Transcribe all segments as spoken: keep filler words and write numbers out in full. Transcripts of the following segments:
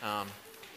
Um,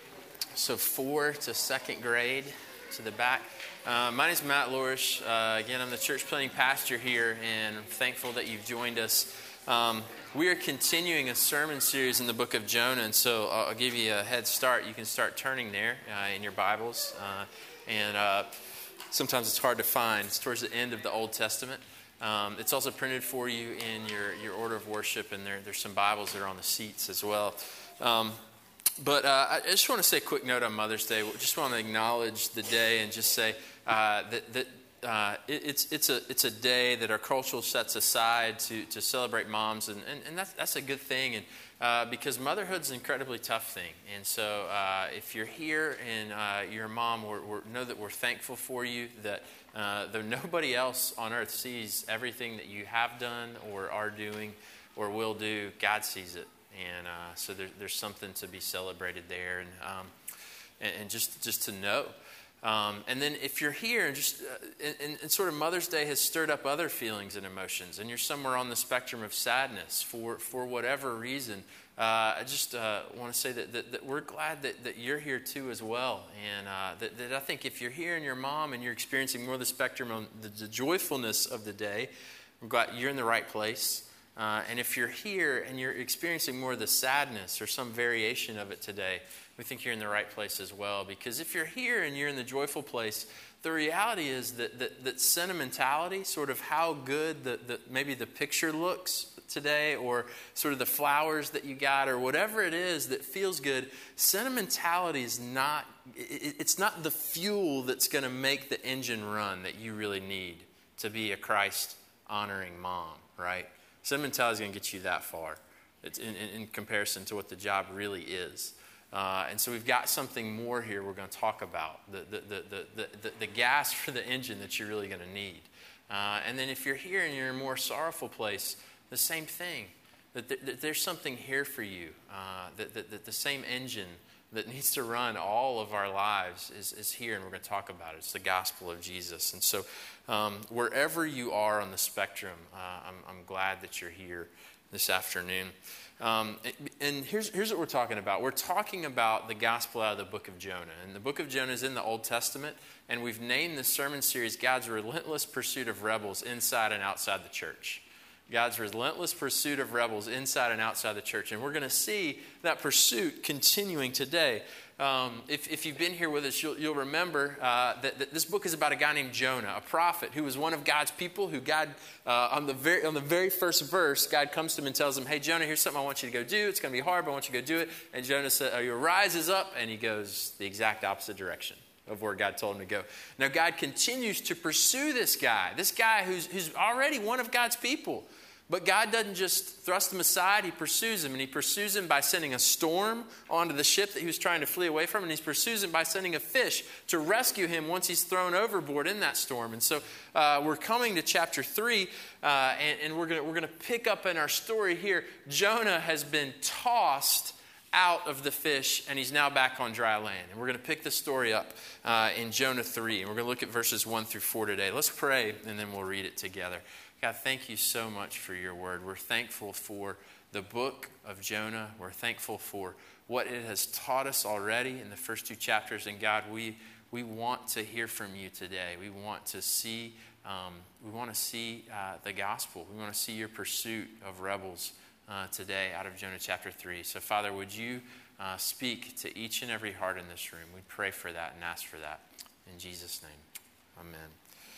so four to second grade to the back. Uh, my name is Matt Lorish. Uh, again, I'm the church planting pastor here, and I'm thankful that you've joined us. Um, we are continuing a sermon series in the book of Jonah, and so I'll give you a head start. You can start turning there uh, in your Bibles, uh, and uh, sometimes it's hard to find. It's towards the end of the Old Testament. Um, it's also printed for you in your, your order of worship, and there, there's some Bibles that are on the seats as well. Um, but uh, I just want to say a quick note on Mother's Day. We just want to acknowledge the day and just say uh, that, that uh, it, it's it's a it's a day that our culture sets aside to to celebrate moms, and, and, and that's that's a good thing, and uh, because motherhood's an incredibly tough thing. And so uh, if you're here and uh, you're a mom, we're, we're, know that we're thankful for you, that uh, though nobody else on earth sees everything that you have done or are doing or will do, God sees it. And uh, so there, there's something to be celebrated there, and um, and, and just just to know. Um, and then if you're here, and just uh, and, and sort of Mother's Day has stirred up other feelings and emotions, and you're somewhere on the spectrum of sadness for for whatever reason, uh, I just uh, want to say that, that, that we're glad that, that you're here too as well, and uh, that, that I think if you're here and your mom and you're experiencing more of the spectrum on the, the joyfulness of the day, we're glad you're in the right place. Uh, and if you're here and you're experiencing more of the sadness or some variation of it today, we think you're in the right place as well. Because if you're here and you're in the joyful place, the reality is that that, that sentimentality, sort of how good the, the maybe the picture looks today, or sort of the flowers that you got, or whatever it is that feels good, sentimentality is not, it, it's not the fuel that's going to make the engine run that you really need to be a Christ-honoring mom, right? Sentimentality is going to get you that far. It's in, in, in comparison to what the job really is. Uh, and so we've got something more here we're going to talk about, the, the, the, the, the, the gas for the engine that you're really going to need. Uh, and then if you're here and you're in a more sorrowful place, the same thing, that, th- that there's something here for you, uh, that, that, that the same engine that needs to run all of our lives is, is here, and we're going to talk about it. It's the gospel of Jesus. And so um, wherever you are on the spectrum, uh, I'm, I'm glad that you're here this afternoon. Um, and here's, here's what we're talking about. We're talking about the gospel out of the book of Jonah. And the book of Jonah is in the Old Testament, and we've named this sermon series God's Relentless Pursuit of Rebels Inside and Outside the Church. God's relentless pursuit of rebels inside and outside the church. And we're going to see that pursuit continuing today. Um, if, if you've been here with us, you'll, you'll remember uh, that, that this book is about a guy named Jonah, a prophet who was one of God's people, who God, uh, on the very on the very first verse, God comes to him and tells him, hey, Jonah, here's something I want you to go do. It's going to be hard, but I want you to go do it. And Jonah said, uh, he rises up, and he goes the exact opposite direction of where God told him to go. Now, God continues to pursue this guy, this guy who's, who's already one of God's people. But God doesn't just thrust him aside. He pursues him, and he pursues him by sending a storm onto the ship that he was trying to flee away from, and he pursues him by sending a fish to rescue him once he's thrown overboard in that storm. And so uh, we're coming to chapter three, uh, and, and we're going we're going to pick up in our story here. Jonah has been tossed out of the fish, and he's now back on dry land. And we're going to pick the story up uh, in Jonah three, and we're going to look at verses one through four today. Let's pray, and then we'll read it together. God, thank you so much for your word. We're thankful for the book of Jonah. We're thankful for what it has taught us already in the first two chapters. And God, we we want to hear from you today. We want to see um, we want to see uh, the gospel. We want to see your pursuit of rebels uh, today out of Jonah chapter three. So, Father, would you uh, speak to each and every heart in this room? We pray for that and ask for that in Jesus' name. Amen.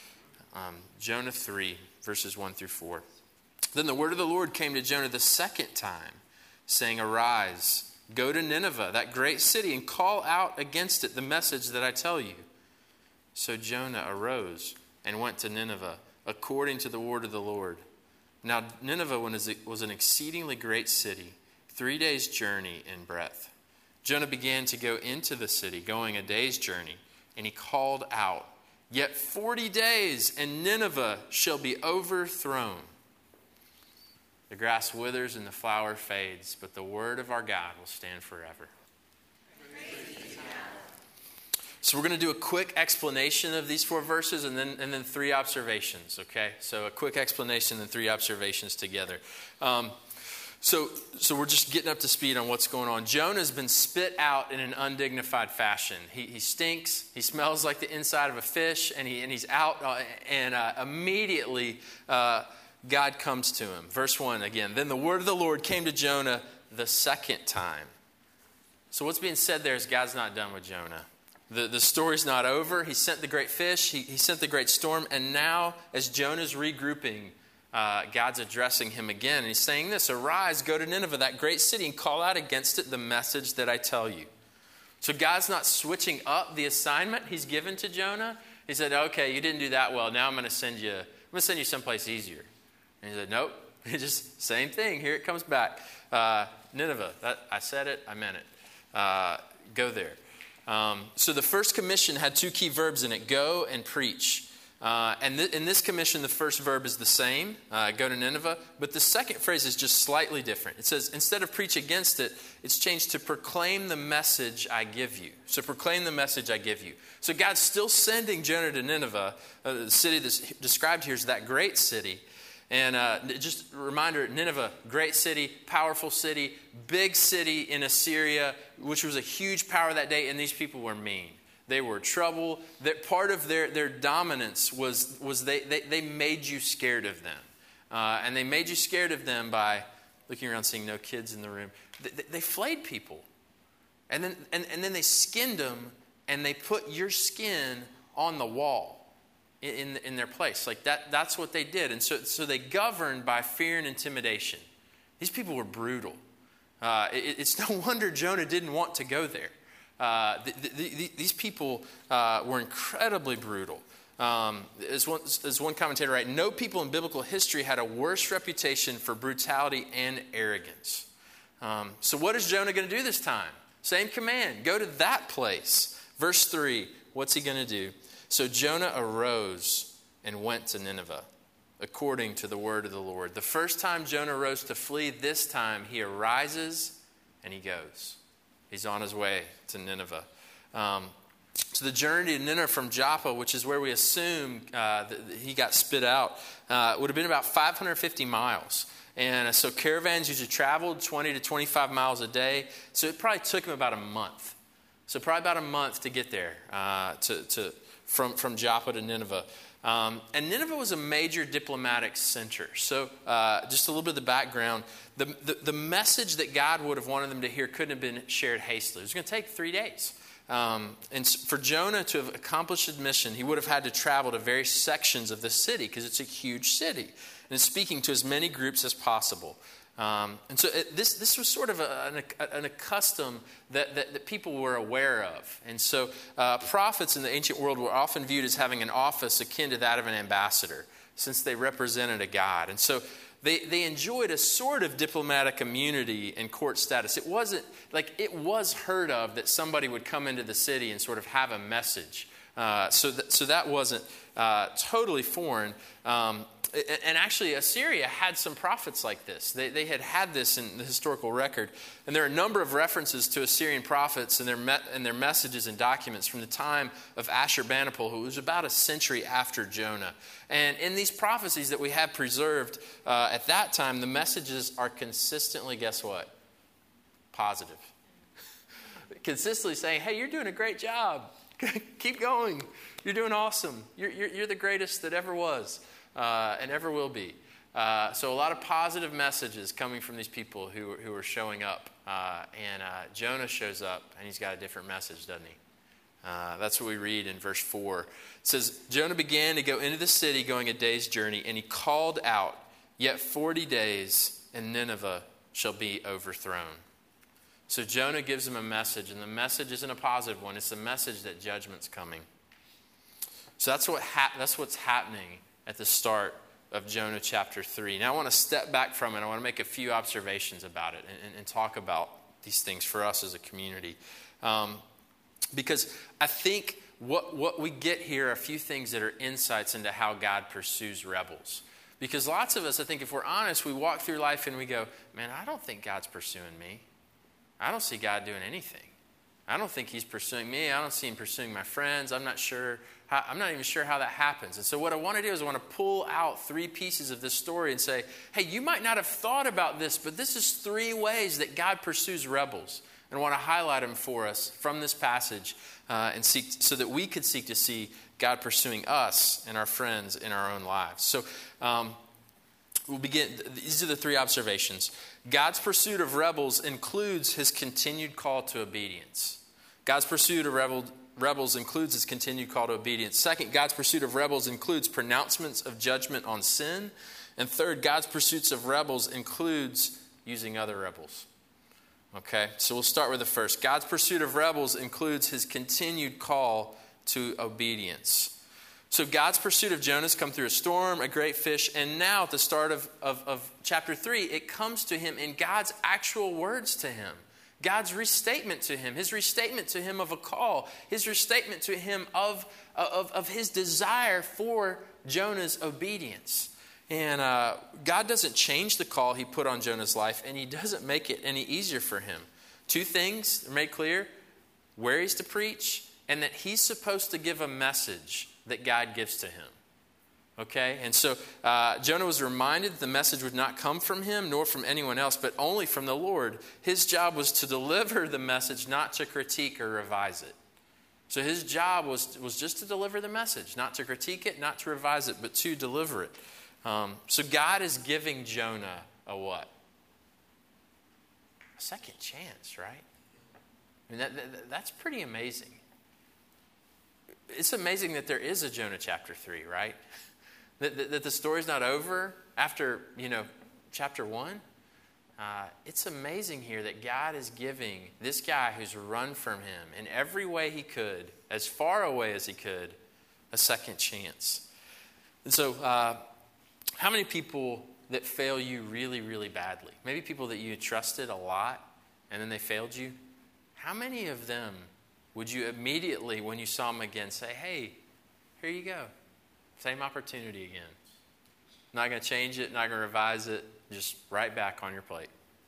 Um, Jonah three, verses one through four. Then the word of the Lord came to Jonah the second time, saying, arise, go to Nineveh, that great city, and call out against it the message that I tell you. So Jonah arose and went to Nineveh, according to the word of the Lord. Now Nineveh was an exceedingly great city, three days' journey in breadth. Jonah began to go into the city, going a day's journey, and he called out, yet forty days, and Nineveh shall be overthrown. The grass withers and the flower fades, but the word of our God will stand forever. So we're going to do a quick explanation of these four verses, and then and then three observations, okay? So a quick explanation and three observations together. Um, So, so we're just getting up to speed on what's going on. Jonah's been spit out in an undignified fashion. He, he stinks. He smells like the inside of a fish, and he and he's out. Uh, and uh, immediately, uh, God comes to him. Verse one again. Then the word of the Lord came to Jonah the second time. So what's being said there is God's not done with Jonah. The, the story's not over. He sent the great fish. He, he sent the great storm. And now, as Jonah's regrouping, Uh, God's addressing him again. And he's saying this, arise, go to Nineveh, that great city, and call out against it the message that I tell you. So God's not switching up the assignment he's given to Jonah. He said, okay, you didn't do that well. Now I'm going to send you, I'm going to send you someplace easier. And he said, nope. It's just same thing. Here it comes back. Uh, Nineveh, that, I said it, I meant it. Uh, go there. Um, so the first commission had two key verbs in it, go and preach. Uh, and th- in this commission, the first verb is the same, uh, go to Nineveh. But the second phrase is just slightly different. It says, instead of preach against it, it's changed to proclaim the message I give you. So proclaim the message I give you. So God's still sending Jonah to Nineveh. Uh, the city that's described here is that great city. And uh, just a reminder, Nineveh, great city, powerful city, big city in Assyria, which was a huge power that day. And these people were mean. They were trouble. That part of their, their dominance was, was they, they, they made you scared of them. Uh, and they made you scared of them by looking around, seeing no kids in the room. They, they, they flayed people. And then, and, and then they skinned them, and they put your skin on the wall in, in, in their place. Like that, that's what they did. And so, so they governed by fear and intimidation. These people were brutal. Uh, it, it's no wonder Jonah didn't want to go there. Uh, the, the, the, these people uh, were incredibly brutal. Um, as, one, as one commentator writes, no people in biblical history had a worse reputation for brutality and arrogance. Um, so what is Jonah going to do this time? Same command, go to that place. Verse three, what's he going to do? So Jonah arose and went to Nineveh, according to the word of the Lord. The first time Jonah rose to flee, this time he arises and he goes. He's on his way to Nineveh. Um, so the journey to Nineveh from Joppa, which is where we assume uh, that he got spit out, uh, would have been about five hundred fifty miles. And uh, so caravans usually traveled twenty to twenty-five miles a day. So it probably took him about a month. So probably about a month to get there uh, to, to from, from Joppa to Nineveh. Um, and Nineveh was a major diplomatic center. So uh, just a little bit of the background. The, the, the message that God would have wanted them to hear couldn't have been shared hastily. It was going to take three days. Um, and for Jonah to have accomplished his mission, he would have had to travel to various sections of the city because it's a huge city. And it's speaking to as many groups as possible. Um, and so it, this this was sort of a, an, an a custom that, that, that people were aware of. And so uh, prophets in the ancient world were often viewed as having an office akin to that of an ambassador, since they represented a god. And so they, they enjoyed a sort of diplomatic immunity and court status. It wasn't like it was heard of that somebody would come into the city and sort of have a message. Uh, so, th- so that wasn't uh, totally foreign. Um, and actually, Assyria had some prophets like this. They, they had had this in the historical record. And there are a number of references to Assyrian prophets and their, me- and their messages and documents from the time of Ashurbanipal, who was about a century after Jonah. And in these prophecies that we have preserved uh, at that time, the messages are consistently, guess what? Positive. Consistently saying, hey, you're doing a great job. Keep going. You're doing awesome. You're, you're, you're the greatest that ever was uh, and ever will be. Uh, so a lot of positive messages coming from these people who, who are showing up. Uh, and uh, Jonah shows up, and he's got a different message, doesn't he? Uh, that's what we read in verse four. It says, Jonah began to go into the city, going a day's journey, and he called out, yet forty days, and Nineveh shall be overthrown. So Jonah gives him a message, and the message isn't a positive one. It's a message that judgment's coming. So that's what ha- that's what's happening at the start of Jonah chapter three. Now I want to step back from it. I want to make a few observations about it and, and, and talk about these things for us as a community. Um, because I think what, what we get here are a few things that are insights into how God pursues rebels. Because lots of us, I think if we're honest, we walk through life and we go, man, I don't think God's pursuing me. I don't see God doing anything. I don't think he's pursuing me. I don't see him pursuing my friends. I'm not sure. How, I'm not even sure how that happens. And so what I want to do is I want to pull out three pieces of this story and say, hey, you might not have thought about this, but this is three ways that God pursues rebels. And I want to highlight them for us from this passage uh, and seek so that we could seek to see God pursuing us and our friends in our own lives. So um, we'll begin. These are the three observations. God's pursuit of rebels includes his continued call to obedience. God's pursuit of rebel, rebels includes his continued call to obedience. Second, God's pursuit of rebels includes pronouncements of judgment on sin. And third, God's pursuits of rebels includes using other rebels. Okay, so we'll start with the first. God's pursuit of rebels includes his continued call to obedience. So God's pursuit of Jonah's come through a storm, a great fish, and now at the start of, of, of chapter three, it comes to him in God's actual words to him. God's restatement to him, his restatement to him of a call, his restatement to him of, of, of his desire for Jonah's obedience. And uh, God doesn't change the call he put on Jonah's life, and he doesn't make it any easier for him. Two things are made clear: where he's to preach, and that he's supposed to give a message that God gives to him. Okay? And so uh, Jonah was reminded that the message would not come from him, nor from anyone else, but only from the Lord. His job was to deliver the message, not to critique or revise it. So his job was, was just to deliver the message, not to critique it, not to revise it, but to deliver it. Um, so God is giving Jonah a what? A second chance, right? I mean, that, that, that's pretty amazing. It's amazing that there is a Jonah chapter three, right? That, that, that the story's not over after, you know, chapter one. Uh, it's amazing here that God is giving this guy who's run from him in every way he could, as far away as he could, a second chance. And so, uh, how many people that fail you really, really badly? Maybe people that you trusted a lot and then they failed you. How many of them would you immediately, when you saw them again, say, hey, here you go. Same opportunity again. Not going to change it, not going to revise it, just right back on your plate.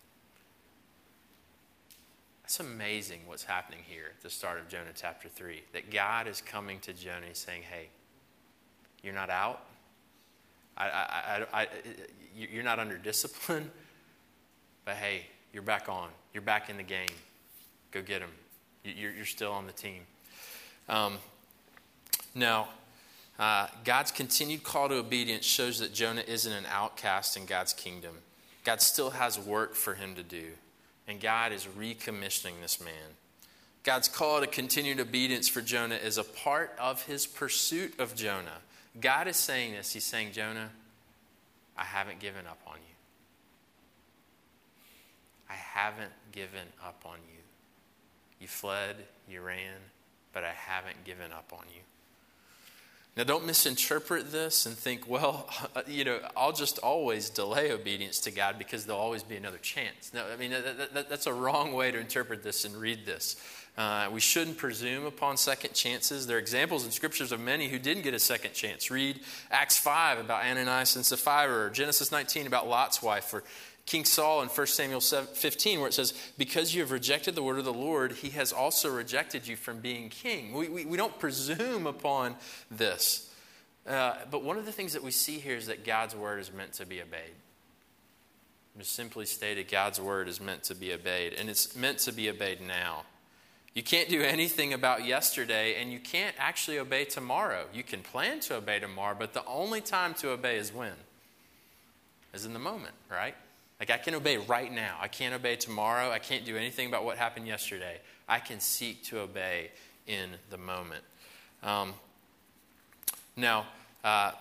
That's amazing what's happening here at the start of Jonah chapter three. That God is coming to Jonah saying, hey, you're not out. I, I, I, I, you're not under discipline, but hey, you're back on. You're back in the game. Go get them. You're, you're still on the team. Um, now, uh, God's continued call to obedience shows that Jonah isn't an outcast in God's kingdom. God still has work for him to do, and God is recommissioning this man. God's call to continued obedience for Jonah is a part of his pursuit of Jonah. God is saying this. He's saying, Jonah, I haven't given up on you. I haven't given up on you. You fled, you ran, but I haven't given up on you. Now, don't misinterpret this and think, well, you know, I'll just always delay obedience to God because there'll always be another chance. No, I mean, that, that, that's a wrong way to interpret this and read this. Uh, we shouldn't presume upon second chances. There are examples in scriptures of many who didn't get a second chance. Read Acts five about Ananias and Sapphira, or Genesis nineteen about Lot's wife, or King Saul in First Samuel fifteen, where it says, because you have rejected the word of the Lord, he has also rejected you from being king. We, we, we don't presume upon this. Uh, but one of the things that we see here is that God's word is meant to be obeyed. Just simply stated, God's word is meant to be obeyed, and it's meant to be obeyed now. You can't do anything about yesterday, and you can't actually obey tomorrow. You can plan to obey tomorrow, but the only time to obey is when? Is in the moment, right? Like, I can obey right now. I can't obey tomorrow. I can't do anything about what happened yesterday. I can seek to obey in the moment. Um, now, uh,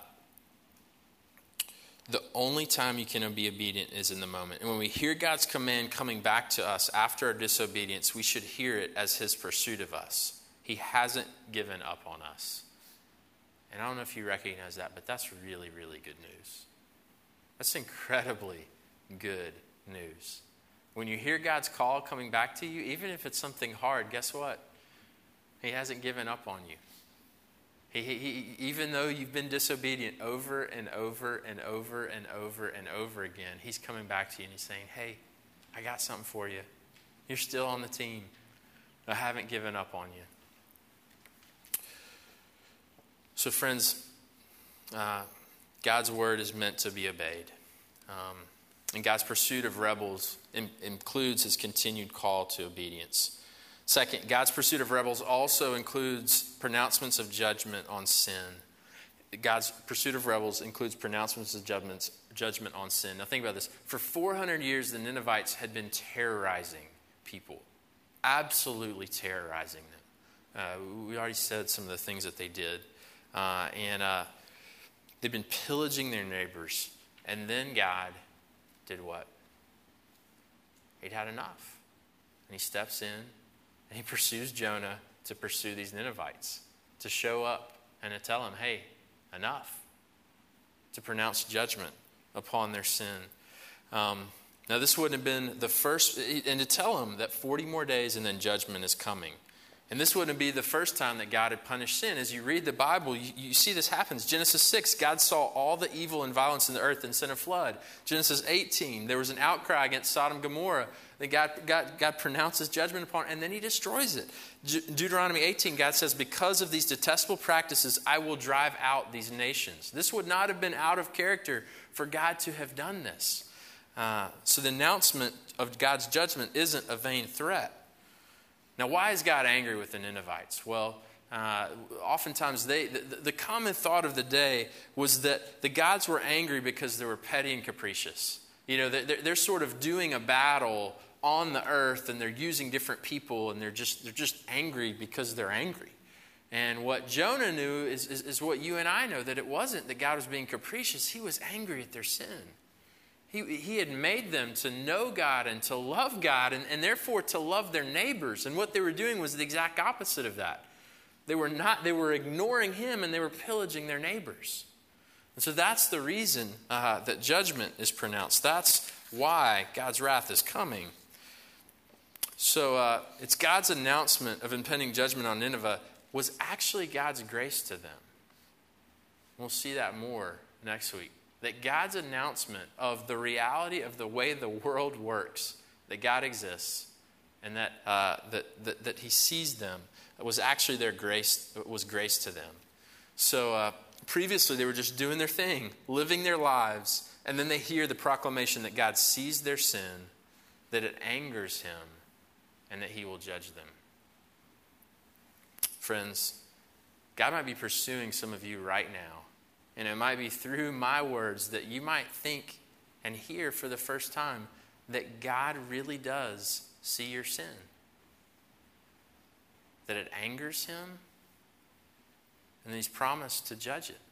the only time you can be obedient is in the moment. And when we hear God's command coming back to us after our disobedience, we should hear it as his pursuit of us. He hasn't given up on us. And I don't know if you recognize that, but that's really, really good news. That's incredibly good news. When you hear God's call coming back to you, even if it's something hard, guess what? He hasn't given up on you. He, he, he, even though you've been disobedient over and over and over and over and over again, he's coming back to you and he's saying, hey, I got something for you. You're still on the team. I haven't given up on you. So friends, uh, God's word is meant to be obeyed. Um, and God's pursuit of rebels in, includes his continued call to obedience. Second, God's pursuit of rebels also includes pronouncements of judgment on sin. God's pursuit of rebels includes pronouncements of judgments, judgment on sin. Now think about this. For four hundred years, the Ninevites had been terrorizing people. Absolutely terrorizing them. Uh, we already said some of the things that they did. Uh, and uh, they've been pillaging their neighbors. And then God did what? He'd had enough. And he steps in and he pursues Jonah to pursue these Ninevites, to show up and to tell them, hey, enough. To pronounce judgment upon their sin. Um, now this wouldn't have been the first, and to tell them that forty more days and then judgment is coming. And this wouldn't be the first time that God had punished sin. As you read the Bible, you, you see this happens. Genesis six, God saw all the evil and violence in the earth and sent a flood. Genesis eighteen, there was an outcry against Sodom and Gomorrah that God, God, God pronounces judgment upon, and then he destroys it. De- Deuteronomy eighteen, God says, because of these detestable practices, I will drive out these nations. This would not have been out of character for God to have done this. Uh, so the announcement of God's judgment isn't a vain threat. Now, why is God angry with the Ninevites? Well, uh, oftentimes they, the, the common thought of the day was that the gods were angry because they were petty and capricious. You know, they're, they're sort of doing a battle on the earth, and they're using different people, and they're just they're just angry because they're angry. And what Jonah knew is, is, is what you and I know, that it wasn't that God was being capricious. He was angry at their sin. He, he had made them to know God and to love God and, and therefore to love their neighbors. And what they were doing was the exact opposite of that. They were not, they were ignoring him and they were pillaging their neighbors. And so that's the reason uh, that judgment is pronounced. That's why God's wrath is coming. So uh, it's God's announcement of impending judgment on Nineveh was actually God's grace to them. We'll see that more next week. That God's announcement of the reality of the way the world works, that God exists, and that uh, that, that that He sees them, was actually their grace. Was grace to them. So uh, previously they were just doing their thing, living their lives, and then they hear the proclamation that God sees their sin, that it angers Him, and that He will judge them. Friends, God might be pursuing some of you right now. And it might be through my words that you might think and hear for the first time that God really does see your sin. That it angers Him, and He's promised to judge it.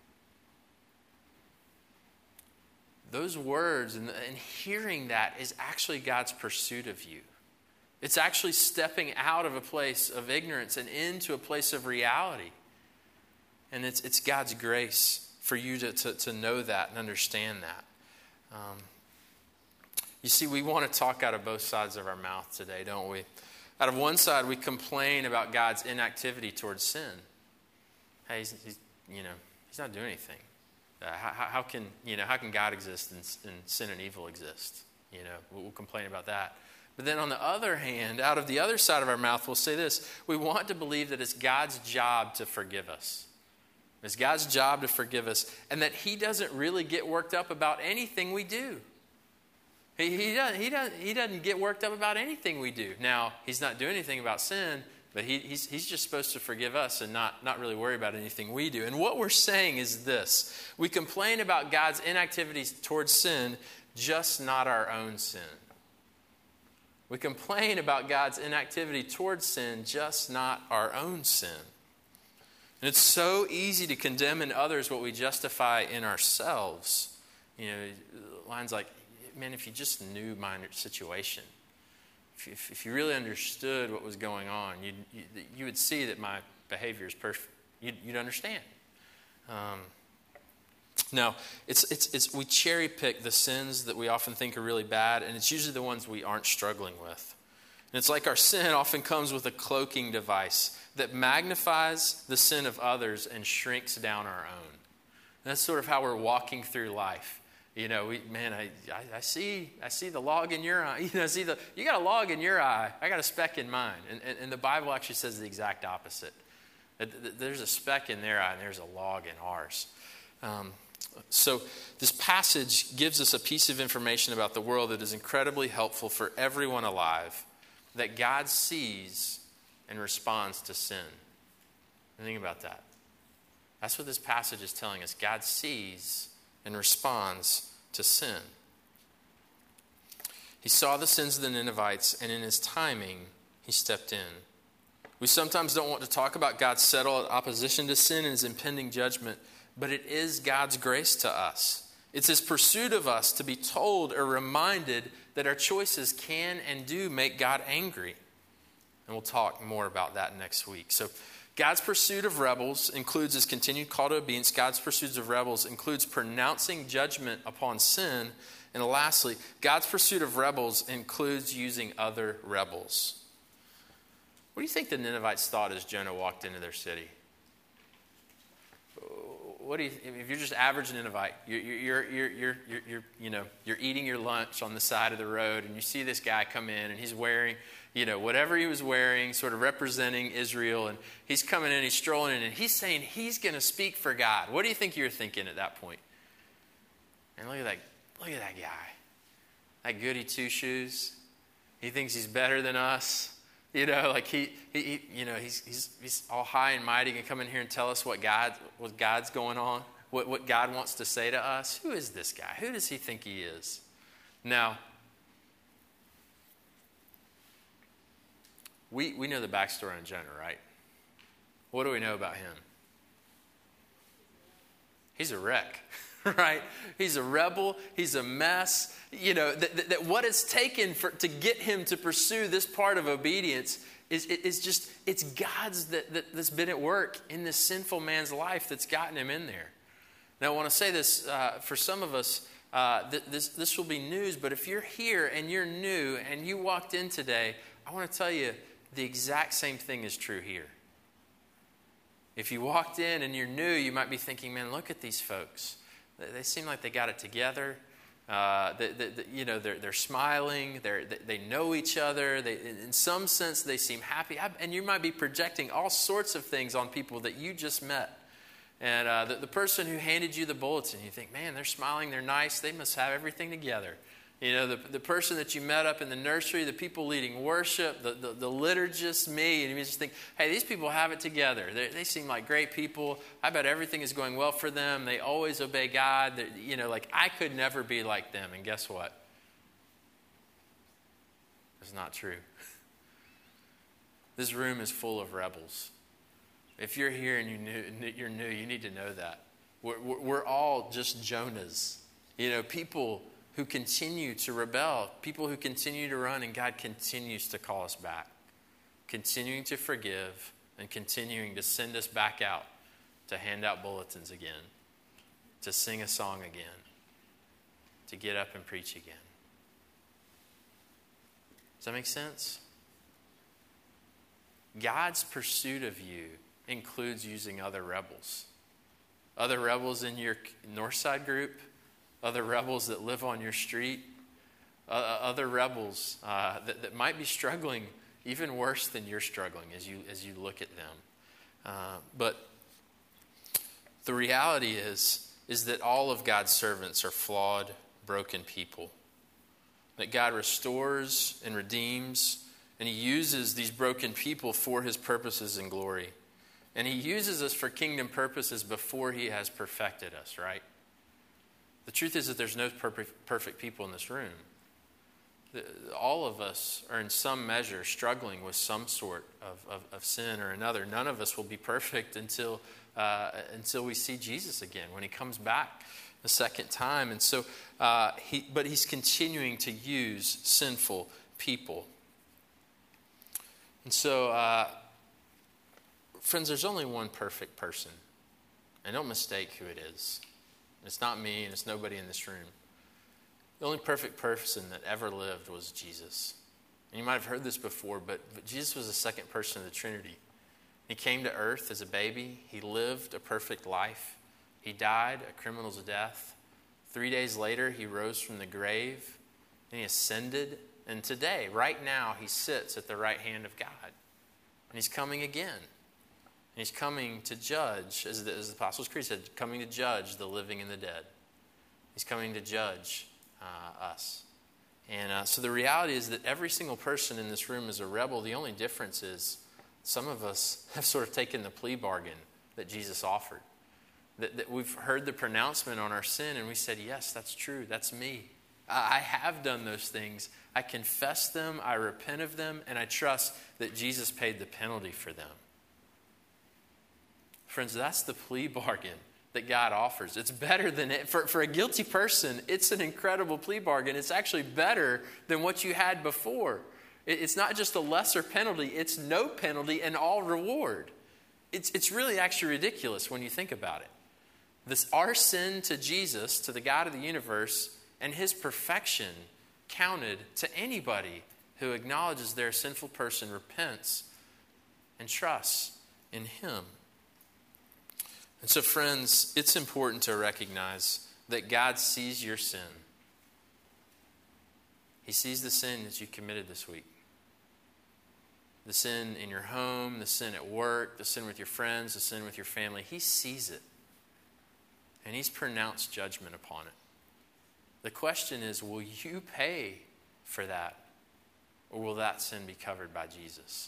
Those words and, and hearing that is actually God's pursuit of you. It's actually stepping out of a place of ignorance and into a place of reality. And it's it's God's grace for you to, to, to know that and understand that. Um, you see, we want to talk out of both sides of our mouth today, don't we? Out of one side, we complain about God's inactivity towards sin. Hey, he's, he's you know, He's not doing anything. Uh, how, how can you know how can God exist and, and sin and evil exist? You know, we'll, we'll complain about that. But then on the other hand, out of the other side of our mouth, we'll say this: we want to believe that it's God's job to forgive us. It's God's job to forgive us, and that He doesn't really get worked up about anything we do. He, he, doesn't, he, doesn't, he doesn't get worked up about anything we do. Now, He's not doing anything about sin, but he, he's, he's just supposed to forgive us and not, not really worry about anything we do. And what we're saying is this: we complain about God's inactivity towards sin, just not our own sin. We complain about God's inactivity towards sin, just not our own sin. And it's so easy to condemn in others what we justify in ourselves. You know, lines like, man, if you just knew my situation, if you, if you really understood what was going on, you'd, you, you would see that my behavior is perfect. You'd, you'd understand. Um, no, it's, it's, it's, we cherry pick the sins that we often think are really bad, and it's usually the ones we aren't struggling with. And it's like our sin often comes with a cloaking device that magnifies the sin of others and shrinks down our own. And that's sort of how we're walking through life. You know, we, man, I, I, I see I see the log in your eye. You know, see the you got a log in your eye. I got a speck in mine. And, and, and the Bible actually says the exact opposite. There's a speck in their eye and there's a log in ours. Um, so this passage gives us a piece of information about the world that is incredibly helpful for everyone alive, that God sees and responds to sin. Think about that. That's what this passage is telling us. God sees and responds to sin. He saw the sins of the Ninevites, and in his timing, he stepped in. We sometimes don't want to talk about God's settled opposition to sin and his impending judgment, but it is God's grace to us. It's his pursuit of us to be told or reminded that our choices can and do make God angry. And we'll talk more about that next week. So God's pursuit of rebels includes his continued call to obedience. God's pursuit of rebels includes pronouncing judgment upon sin. And lastly, God's pursuit of rebels includes using other rebels. What do you think the Ninevites thought as Jonah walked into their city? What do you? If you're just average Ninevite, you're you're you're you're you're, you're you know you're eating your lunch on the side of the road, and you see this guy come in, and he's wearing, you know, whatever he was wearing, sort of representing Israel, and he's coming in, he's strolling in, and he's saying he's going to speak for God. What do you think you were thinking at that point? And look at that, look at that guy, that goody two shoes. He thinks he's better than us. You know, like he, he, he you know, he's he's he's all high and mighty, and come in here and tell us what God, what God's going on, what what God wants to say to us. Who is this guy? Who does he think he is? Now, we we know the backstory on Jonah, right? What do we know about him? He's a wreck, right? He's a rebel. He's a mess. You know, that, that, that what it's taken for, to get him to pursue this part of obedience is, is just, it's God's that, that, that's been at work in this sinful man's life that's gotten him in there. Now, I want to say this, uh, for some of us, uh, th- this, this will be news, but if you're here and you're new and you walked in today, I want to tell you the exact same thing is true here. If you walked in and you're new, you might be thinking, man, look at these folks. They, they seem like they got it together. Uh, the, the, the, you know, they're, they're smiling, they're, they, they know each other, they, in some sense they seem happy, and you might be projecting all sorts of things on people that you just met. And uh, the, the person who handed you the bulletin, you think, man, they're smiling, they're nice, they must have everything together. You know, the, the person that you met up in the nursery, the people leading worship, the, the, the liturgist, me, and you just think, hey, these people have it together. They, they seem like great people. I bet everything is going well for them. They always obey God. They're, you know, like I could never be like them. And guess what? It's not true. This room is full of rebels. If you're here and you knew, you're new, you need to know that. We're, we're all just Jonahs. You know, people who continue to rebel, people who continue to run, and God continues to call us back, continuing to forgive and continuing to send us back out to hand out bulletins again, to sing a song again, to get up and preach again. Does that make sense? God's pursuit of you includes using other rebels. Other rebels in your Northside group, other rebels that live on your street, uh, other rebels uh, that, that might be struggling even worse than you're struggling as you as you look at them. Uh, but the reality is, is that all of God's servants are flawed, broken people. That God restores and redeems, and he uses these broken people for his purposes and glory. And he uses us for kingdom purposes before he has perfected us, right? The truth is that there's no perfect, perfect people in this room. The, all of us are in some measure struggling with some sort of, of, of sin or another. None of us will be perfect until uh, until we see Jesus again, when he comes back a second time. And so, uh, he, but he's continuing to use sinful people. And so, uh, friends, there's only one perfect person. And don't mistake who it is. It's not me, and it's nobody in this room. The only perfect person that ever lived was Jesus. And you might have heard this before, but, but Jesus was the second person of the Trinity. He came to earth as a baby. He lived a perfect life. He died a criminal's death Three days later, he rose from the grave and he ascended. And today, right now, he sits at the right hand of God. And he's coming again. And he's coming to judge, as the, as the Apostles' Creed said, coming to judge the living and the dead. He's coming to judge uh, us. And uh, so the reality is that every single person in this room is a rebel. The only difference is some of us have sort of taken the plea bargain that Jesus offered. That, that we've heard the pronouncement on our sin and we said, yes, that's true. That's me. I, I have done those things. I confess them. I repent of them. And I trust that Jesus paid the penalty for them. Friends, that's the plea bargain that God offers. It's better than it. For, for a guilty person, it's an incredible plea bargain. It's actually better than what you had before. It, it's not just a lesser penalty. It's no penalty and all reward. It's, it's really actually ridiculous when you think about it. This, our sin to Jesus, to the God of the universe, and his perfection counted to anybody who acknowledges they're a sinful person, repents, and trusts in him. And so, friends, it's important to recognize that God sees your sin. He sees the sin that you committed this week. The sin in your home, the sin at work, the sin with your friends, the sin with your family. He sees it. And he's pronounced judgment upon it. The question is, will you pay for that? Or will that sin be covered by Jesus?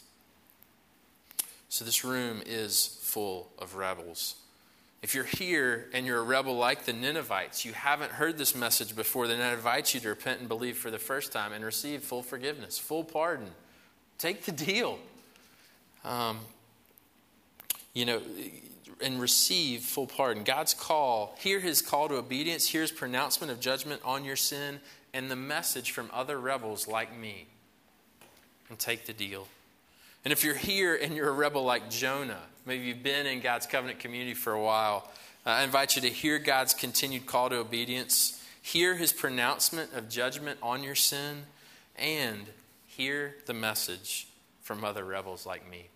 So this room is full of rebels. If you're here and you're a rebel like the Ninevites, you haven't heard this message before, then I invite you to repent and believe for the first time and receive full forgiveness, full pardon. Take the deal. Um, you know, and receive full pardon. God's call, hear his call to obedience, hear his pronouncement of judgment on your sin, and the message from other rebels like me. And take the deal. And if you're here and you're a rebel like Jonah, maybe you've been in God's covenant community for a while, uh, I invite you to hear God's continued call to obedience, hear his pronouncement of judgment on your sin, and hear the message from other rebels like me.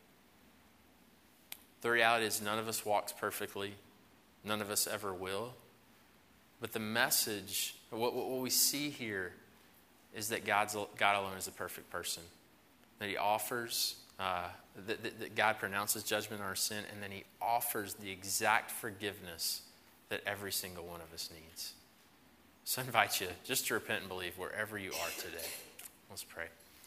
The reality is none of us walks perfectly. None of us ever will. But the message, what, what we see here is that God's, God alone is a perfect person. That he offers, uh, that, that, that God pronounces judgment on our sin, and then he offers the exact forgiveness that every single one of us needs. So I invite you just to repent and believe wherever you are today. Let's pray.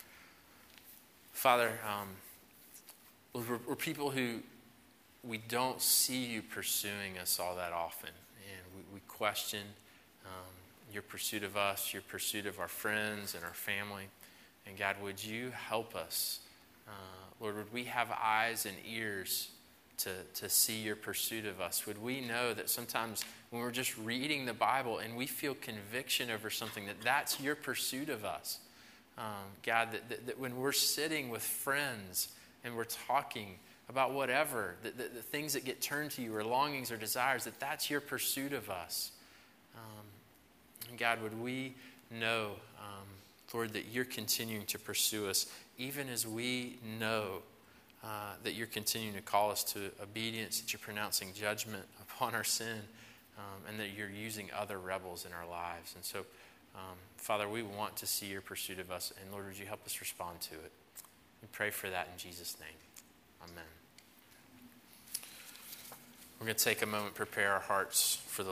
Father, um, we're, we're people who we don't see you pursuing us all that often. And we, we question um, your pursuit of us, your pursuit of our friends and our family. And God, would you help us? Uh, Lord, would we have eyes and ears to, to see your pursuit of us? Would we know that sometimes when we're just reading the Bible and we feel conviction over something, that that's your pursuit of us? Um, God, that, that, that when we're sitting with friends and we're talking about whatever, the, the, the things that get turned to you or longings or desires, that that's your pursuit of us. Um, and God, would we know, um, Lord, that you're continuing to pursue us, even as we know uh, that you're continuing to call us to obedience, that you're pronouncing judgment upon our sin, um, and that you're using other rebels in our lives. And so, um, Father, we want to see your pursuit of us, and Lord, would you help us respond to it? We pray for that in Jesus' name. Amen. We're going to take a moment, prepare our hearts for the